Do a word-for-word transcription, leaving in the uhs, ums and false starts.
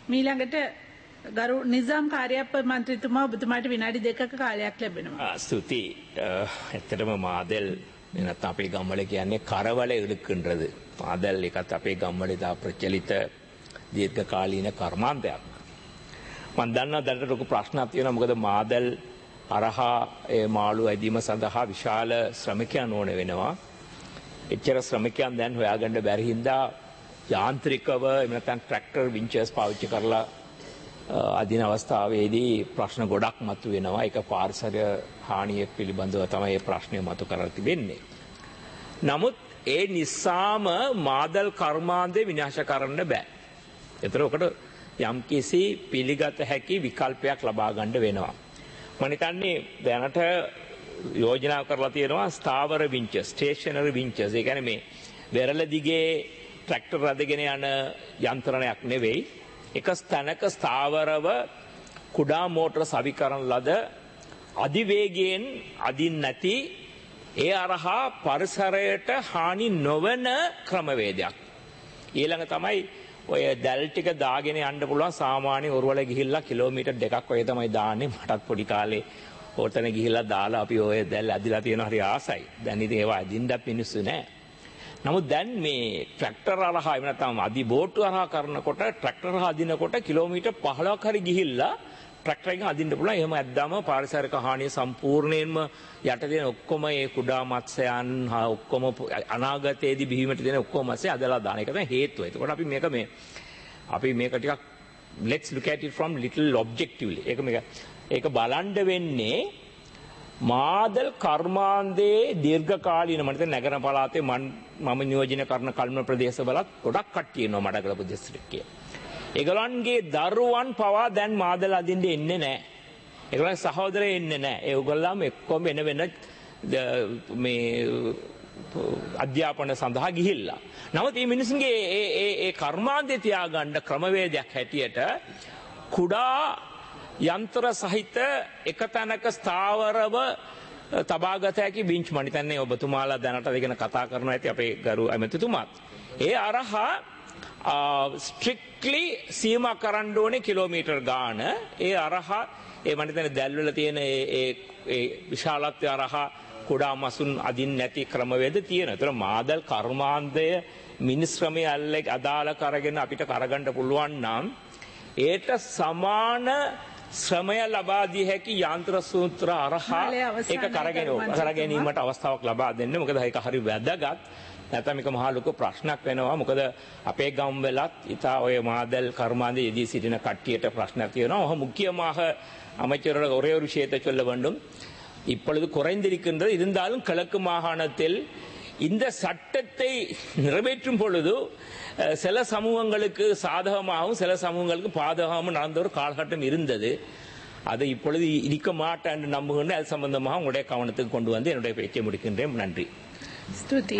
මීළඟට ගරු නිසාම් කාර්යප්ප මන්ත්‍රීතුමා ඔබතුමාට විනාඩි දෙකක කාලයක් ලැබෙනවා. ස්තුති. ඇත්තටම මාදල් නැත්නම් අපේ ගම්වල කියන්නේ කරවල ඉழுக்கின்றது. මාදල් එකත් අපේ ගම්වල දා ප්‍රචලිත දීර්ඝකාලීන කර්මාන්තයක්. මම දන්නවා දැනට ලොකු ප්‍රශ්නක් තියෙනවා. මොකද මාදල් අරහා ඒ මාළු ඇදීම සඳහා විශාල ශ්‍රමිකයන් ඕන වෙනවා. එච්චර ශ්‍රමිකයන් දැන් හොයාගන්න බැරි හින්දා යාන්ත්‍රිකව එහෙම නැත්නම් ට්‍රැක්ටර් වින්චර්ස් පාවිච්චි කරලා අදින අවස්ථාවේදී ප්‍රශ්න ගොඩක් මතුවෙනවා. ඒක පාරිසරික හානිය පිළිබඳව තමයි මේ ප්‍රශ්නය මතු කරලා තිබෙන්නේ. නමුත් ඒ නිසාම මාදල් කර්මාන්තේ විනාශ කරන්න බෑ. ඒතර ඔකට යම්කිසි පිළිගත හැකි විකල්පයක් ලබා ගන්න වෙනවා. මම හිතන්නේ දැනට යෝජනා කරලා තියෙනවා ස්ථාවර වින්චර්, ස්ටේෂනරි වින්චර්ස්. ඒ කියන්නේ මේ වෙරළ දිගේ ට්‍රැක්ටර් රදගෙන යන යන්ත්‍රණයක් නෙවෙයි. එක ස්ථානක ස්ථාවරව කුඩා මෝටර සවිකරන ලද අධිවේගයෙන් අදින් නැති ඒ අරහා පරිසරයට හානි නොවන ක්‍රමවේදයක්. ඊළඟ තමයි ඔය දැල් ටික දාගෙන යන්න පුළුවන් සාමාන්‍ය ඔරුවල ගිහිල්ලා කිලෝමීටර් දෙකක් ඔය තමයි දාන්නේ. මටත් පොඩි කාලේ ඕතන ගිහිල්ලා දාලා අපි ඔය දැල් ඇදිලා තියෙනවා හරි ආසයි. දැන් ඉතින් ඒවා ඇදින්නත් මිනිස්සු නැහැ. නමුත් දැන් මේ ට්‍රැක්ටර් හරහා එහෙම නැත්නම් අදි බෝට්ටු හරහා කරනකොට ට්‍රැක්ටර් හරහා අදිනකොට කිලෝමීටර් පහළොවක් හරි ගිහිල්ලා ට්‍රැක්ටර් එකෙන් අදින්න පුළුවන්. එහෙම ඇද්දාම පාරිසරික හානිය සම්පූර්ණයෙන්ම යට දෙන ඔක්කොම ඒ කුඩා මත්ස්‍යයන් ඔක්කොම අනාගතයේදී බිහිවීමට දෙන ඔක්කොම මත්ස්‍ය අදලා දාන එක තමයි හේතුව. ඒකෝට අපි මේක මේ අපි මේක ටිකක් let's look at it from little objectively. ඒක මේක ඒක බලන්න වෙන්නේ මාදල් කර්මාන්තයේ දීර්ඝකාලීන මම හිතන්නේ නගර පළාතේ මම නියෝජනය කරන කල්ම ප්‍රදේශවලත් ගොඩක් කට්ටිය ඉන්නවා මඩකලපු දිස්ත්‍රික්කයේ. ඒගොල්ලන්ගේ දරුවන් පවා දැන් මාදල් අදින්න එන්නේ නැහැ. ඒගොල්ලන්ගේ සහෝදරයෝ එන්නේ නැහැ. ඒගොල්ලන්ම එක්කම වෙන වෙන මේ අධ්‍යාපන සඳහා ගිහිල්ලා. නමුත් මේ මිනිස්සුන්ගේ ඒ ඒ ඒ කර්මාන්තේ තියාගන්න ක්‍රමවේදයක් හැටියට කුඩා යන්ත්‍ර සහිත එක තැනක ස්ථාවරව තබාගත හැකි බින්ච් මම හිතන්නේ ඔබතුමාලා දැනට දෙගෙන කතා කරනවා ඇති අපේ ගරු ඇමතිතුමාත්. ඒ අරහා ස්ට්‍රික්ට්ලි සීමා කරන්න ඕනේ කිලෝමීටර් ගාන. ඒ අරහා ඒ මම හිතන්නේ දැල්වල තියෙන ඒ ඒ විශාලත්වය අරහා කුඩා මසුන් අදින් නැති ක්‍රමවේද තියෙනවා. ඒතර මාදල් කර්මාන්තය මිනිස් ශ්‍රමය අදාළ කරගෙන අපිට කරගන්න පුළුවන් නම් ඒට සමාන ශ්‍රමය ලබා දී හැකි යන්ත්‍ර සූත්‍ර අරහා ඒක කරගෙන කරගැනීමට අවස්ථාවක් ලබා දෙන්න. මොකද ඒක හරි වැදගත්. නැත්නම් මේක මහා ලොකු ප්‍රශ්නයක් වෙනවා. මොකද අපේ ගම්වලත් ඉතා ඔය මාදල් කර්මාන්තයේ යෙදී සිටින කට්ටියට ප්‍රශ්නයක් තියෙනවා. ඔහ முக்கியமாக அமைச்சரோட ஒரே ஒரு விஷயத்தை சொல்ல வேண்டும். இப்பொழுது குறைந்திருக்கின்றது. இருந்தாலும் கிழக்கு மாகாணத்தில் இந்த சட்டத்தை நிறைவேற்றும் பொழுது சில சமூகங்களுக்கு சாதகமாகவும் சில சமூகங்களுக்கு பாதகமாகவும் நடந்த ஒரு காலகட்டம் இருந்தது. அதை இப்பொழுது இருக்க மாட்டேன் என்று நம்புகின்ற அது சம்பந்தமாக உங்களுடைய கவனத்துக்கு கொண்டு வந்து என்னுடைய பேச்சை முடிக்கின்றேன். நன்றி.